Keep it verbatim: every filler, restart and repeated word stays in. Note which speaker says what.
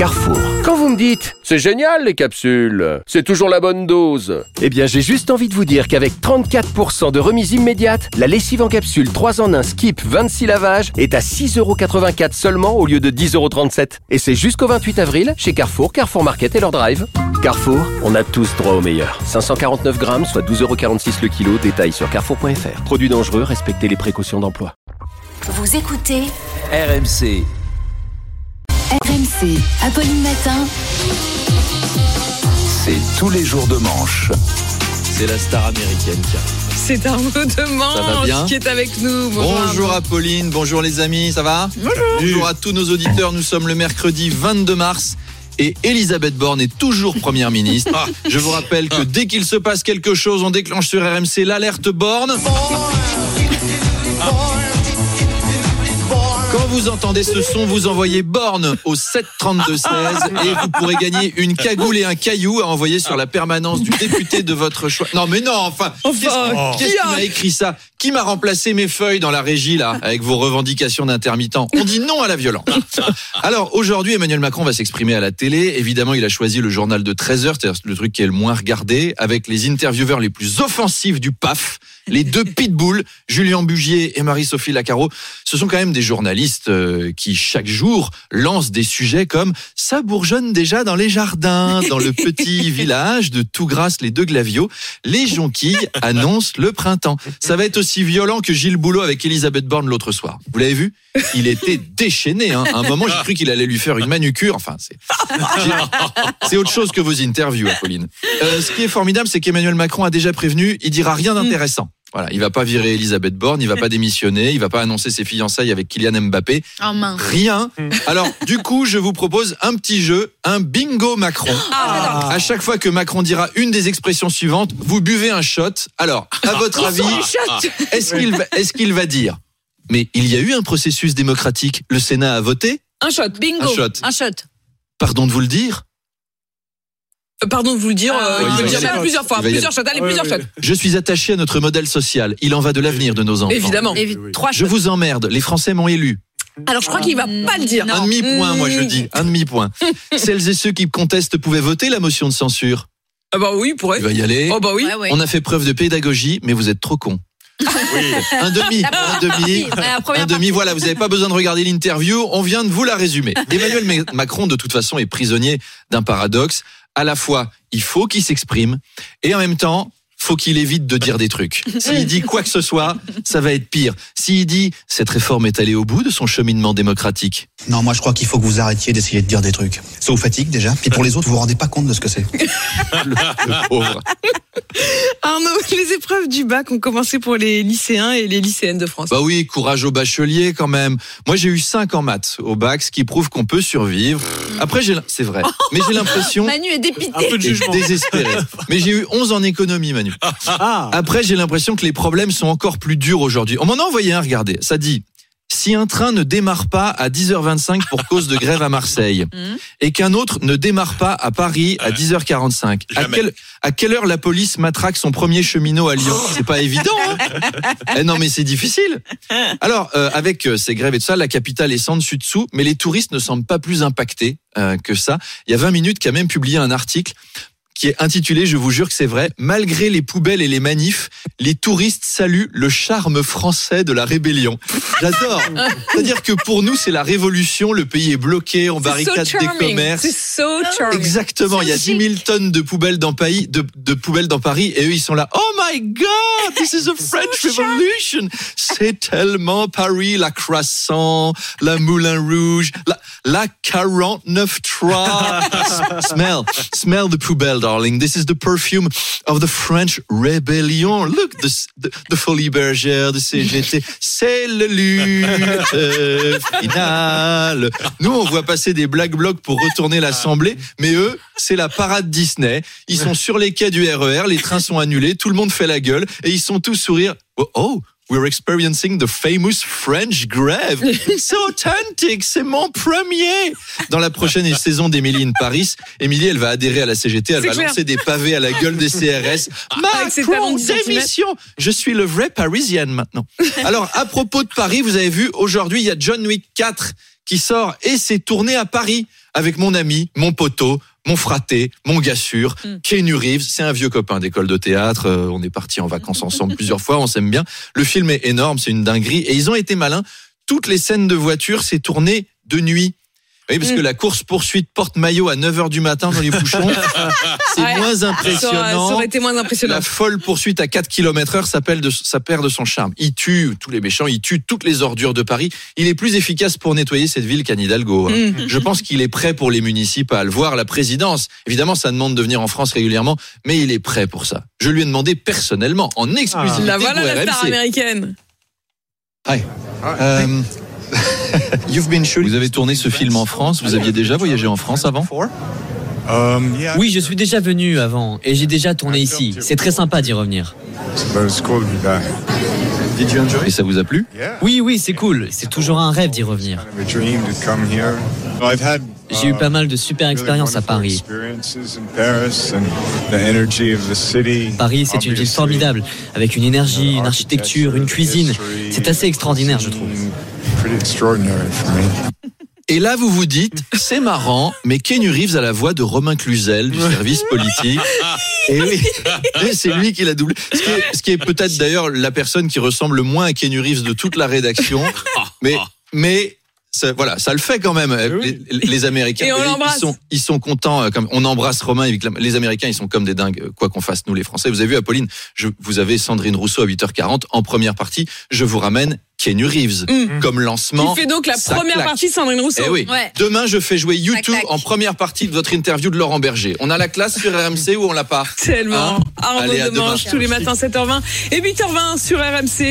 Speaker 1: Carrefour.
Speaker 2: Quand vous me dites « C'est génial les capsules, c'est toujours la bonne dose », eh bien j'ai juste envie de vous dire qu'avec trente-quatre pour cent de remise immédiate, la lessive en capsule trois en un Skip vingt-six lavages est à six euros quatre-vingt-quatre seulement au lieu de dix euros trente-sept. Et c'est jusqu'au vingt-huit avril chez Carrefour, Carrefour Market et leur drive. Carrefour, on a tous droit au meilleur. cinq cent quarante-neuf grammes, soit douze euros quarante-six le kilo. Détail sur carrefour point f r. Produit dangereux, respectez les précautions d'emploi.
Speaker 3: Vous écoutez
Speaker 4: R M C.
Speaker 3: R M C, Apolline Matin.
Speaker 4: C'est tous les jours de manche.
Speaker 5: C'est la star américaine, tiens.
Speaker 6: C'est Arnaud Demange qui est avec nous.
Speaker 5: Bonjour, bonjour Apolline, bonjour les amis, ça va ?
Speaker 6: Bonjour.
Speaker 5: Bonjour à tous nos auditeurs, nous sommes le mercredi vingt-deux mars et Elisabeth Borne est toujours première ministre. Ah, je vous rappelle que dès qu'il se passe quelque chose, on déclenche sur R M C l'alerte Borne. Quand vous entendez ce son, vous envoyez Borne au sept trente-deux seize et vous pourrez gagner une cagoule et un caillou à envoyer sur la permanence du député de votre choix. Non mais non, enfin,
Speaker 6: enfin
Speaker 5: qu'est-ce, qu'est-ce qui m'a écrit ça ? Qui m'a remplacé mes feuilles dans la régie là, avec vos revendications d'intermittents ? On dit non à la violence. Alors aujourd'hui, Emmanuel Macron va s'exprimer à la télé. Évidemment, il a choisi le journal de treize heures, c'est-à-dire le truc qui est le moins regardé, avec les intervieweurs les plus offensifs du P A F. Les deux pitbulls, Julien Bugier et Marie-Sophie Lacaro, ce sont quand même des journalistes euh, qui, chaque jour, lancent des sujets comme « Ça bourgeonne déjà dans les jardins ». Dans le petit village de Tougrasse-les-Deux-Glaviaux, les jonquilles annoncent le printemps. Ça va être aussi violent que Gilles Boulot avec Elisabeth Borne l'autre soir. Vous l'avez vu ? Il était déchaîné. Hein. À un moment, j'ai cru qu'il allait lui faire une manucure. Enfin, c'est, c'est autre chose que vos interviews, Apolline. Euh, ce qui est formidable, c'est qu'Emmanuel Macron a déjà prévenu, il dira rien d'intéressant. Voilà, il va pas virer Elisabeth Borne, il va pas démissionner, il va pas annoncer ses fiançailles avec Kylian Mbappé.
Speaker 6: Oh mince.
Speaker 5: Rien. Alors, du coup, je vous propose un petit jeu, un bingo Macron.
Speaker 6: Ah,
Speaker 5: à chaque fois que Macron dira une des expressions suivantes, vous buvez un shot. Alors, à votre avis, est-ce qu'il va, est-ce qu'il va dire « Mais il y a eu un processus démocratique, le Sénat a voté ?»
Speaker 6: Un shot, bingo.
Speaker 5: Un shot.
Speaker 6: Un shot.
Speaker 5: Pardon de vous le dire.
Speaker 6: Euh, pardon de vous le dire, euh,
Speaker 5: Ouais,
Speaker 6: il
Speaker 5: il
Speaker 6: peut
Speaker 5: va
Speaker 6: le
Speaker 5: y
Speaker 6: dire
Speaker 5: aller.
Speaker 6: plusieurs fois,
Speaker 5: Il va y
Speaker 6: plusieurs shots, allez, plusieurs shots.
Speaker 5: Je suis attaché à notre modèle social. Il en va de l'avenir de nos enfants.
Speaker 6: Évidemment. Trois
Speaker 5: Je
Speaker 6: shots.
Speaker 5: vous emmerde. Les Français m'ont élu.
Speaker 6: Alors je crois qu'il va pas le dire.
Speaker 5: Un demi-point, moi je dis. Un demi-point. Celles et ceux qui contestent pouvaient voter la motion de censure.
Speaker 6: Ah bah oui, il pourrait.
Speaker 5: Il va y aller.
Speaker 6: Oh bah oui.
Speaker 7: Ouais, ouais.
Speaker 5: On a fait preuve de pédagogie, mais vous êtes trop cons. Un demi, un demi, un demi. Voilà, vous n'avez pas besoin de regarder l'interview. On vient de vous la résumer. Emmanuel Macron, de toute façon, est prisonnier d'un paradoxe. À la fois, il faut qu'il s'exprime, et en même temps, faut qu'il évite de dire des trucs. S'il dit quoi que ce soit, ça va être pire. S'il dit cette réforme est allée au bout de son cheminement démocratique.
Speaker 8: Non, moi je crois qu'il faut que vous arrêtiez d'essayer de dire des trucs. Ça vous fatigue déjà, puis pour les autres, vous vous rendez pas compte de ce que c'est.
Speaker 5: Le, le pauvre.
Speaker 6: Arnaud, les épreuves du bac ont commencé pour les lycéens et les lycéennes de France.
Speaker 5: Bah oui, courage aux bacheliers quand même. Moi j'ai eu cinq en maths au bac, ce qui prouve qu'on peut survivre. Après j'ai, c'est vrai, mais j'ai l'impression
Speaker 7: Manu est dépité.
Speaker 5: et désespéré. Mais j'ai eu onze en économie, Manu. Après j'ai l'impression que les problèmes sont encore plus durs aujourd'hui. On m'en a envoyé un, regardez, ça dit: si un train ne démarre pas à dix heures vingt-cinq pour cause de grève à Marseille et qu'un autre ne démarre pas à Paris à dix heures quarante-cinq, à quelle, à quelle heure la police matraque son premier cheminot à Lyon ? C'est pas évident, hein ? Eh non, mais c'est difficile. Alors, euh, avec euh, ces grèves et tout ça, la capitale est sans dessus dessous, mais les touristes ne semblent pas plus impactés euh, que ça. Il y a vingt minutes qui a même publié un article qui est intitulé, je vous jure que c'est vrai, « Malgré les poubelles et les manifs, les touristes saluent le charme français de la rébellion ». J'adore. C'est-à-dire que pour nous, c'est la révolution, le pays est bloqué, on barricade
Speaker 6: so
Speaker 5: des commerces.
Speaker 6: C'est so charming.
Speaker 5: Exactement, il y a dix mille tonnes de poubelles dans Paris, de, de poubelles dans Paris, et eux ils sont là. Oh my God, this is a French Revolution. C'est tellement Paris, la Croissant, la Moulin Rouge, la, la quarante-neuf trois. Smell, smell the poubelle, darling. This is the perfume of the French Rebellion. Look, the, the, the Folie Bergère, the C G T. C'est le lutte finale. Nous, on voit passer des black blocs pour retourner l'Assemblée, mais eux, c'est la parade Disney. Ils sont sur les quais du R E R, les trains sont annulés, tout le monde fait la gueule, et ils sont tous sourires. Oh, oh, we're experiencing the famous French grave. C'est authentique, c'est mon premier. Dans la prochaine saison d'Emily in Paris, Émilie, elle va adhérer à la C G T, elle
Speaker 6: C'est
Speaker 5: va
Speaker 6: clair.
Speaker 5: lancer des pavés à la gueule des C R S.
Speaker 6: Avec ses talons
Speaker 5: Macron,
Speaker 6: de dix centimètres.
Speaker 5: démission. Je suis le vrai Parisienne maintenant. Alors, à propos de Paris, vous avez vu, aujourd'hui, il y a John Wick quatre qui sort et c'est tourné à Paris avec mon ami, mon poteau, mon fraté, mon gars sûr, mm. Keanu Reeves. C'est un vieux copain d'école de théâtre. Euh, on est partis en vacances ensemble plusieurs fois. On s'aime bien. Le film est énorme. C'est une dinguerie. Et ils ont été malins. Toutes les scènes de voiture, c'est tourné de nuit. Oui, parce mmh. que la course-poursuite porte-maillot à neuf heures du matin dans les bouchons, c'est ouais, moins impressionnant.
Speaker 6: Ça aurait été moins impressionnant.
Speaker 5: La folle poursuite à quatre kilomètres heure, ça perd de, ça perd de son charme. Il tue tous les méchants, il tue toutes les ordures de Paris. Il est plus efficace pour nettoyer cette ville qu'Anne Hidalgo. Hein. Mmh. Je pense qu'il est prêt pour les municipales, voire la présidence. Évidemment, ça demande de venir en France régulièrement, mais il est prêt pour ça. Je lui ai demandé personnellement, en exclusivité
Speaker 6: ah. La voilà
Speaker 5: pour
Speaker 6: la
Speaker 5: R M C.
Speaker 6: Star américaine.
Speaker 5: Hi. Euh, Vous avez tourné ce film en France. Vous aviez déjà voyagé en France avant ?
Speaker 1: Oui, je suis déjà venu avant et j'ai déjà tourné ici. C'est très sympa d'y revenir.
Speaker 5: Et ça vous a plu ?
Speaker 1: Oui, oui, c'est cool. C'est toujours un rêve d'y revenir. J'ai eu pas mal de super expériences à Paris. Paris, c'est une ville formidable, avec une énergie, une architecture, une cuisine. C'est assez extraordinaire, je trouve.
Speaker 5: Et là, vous vous dites, c'est marrant, mais Keanu Reeves a la voix de Romain Cluzel du service politique. Et oui, c'est lui qui l'a doublé. Ce qui est, ce qui est peut-être d'ailleurs la personne qui ressemble le moins à Keanu Reeves de toute la rédaction. Mais, mais ça, voilà, ça le fait quand même. Les, les Américains,
Speaker 6: et on
Speaker 5: ils sont, ils sont contents. Comme on embrasse Romain. Et les Américains, ils sont comme des dingues. Quoi qu'on fasse, nous les Français. Vous avez vu, Apolline, je, vous avez Sandrine Rousseau à huit heures quarante en première partie. Je vous ramène Keanu Reeves mmh. comme lancement.
Speaker 6: Qui fait donc la première
Speaker 5: claque.
Speaker 6: partie de Sandrine Rousseau.
Speaker 5: Eh oui. Ouais. Demain, je fais jouer U deux en première partie de votre interview de Laurent Berger. On a la classe sur R M C ou on l'a pas ?
Speaker 6: Tellement.
Speaker 5: Hein ?
Speaker 6: Arnaud de Manche tous les matins sept heures vingt et huit heures vingt sur R M C.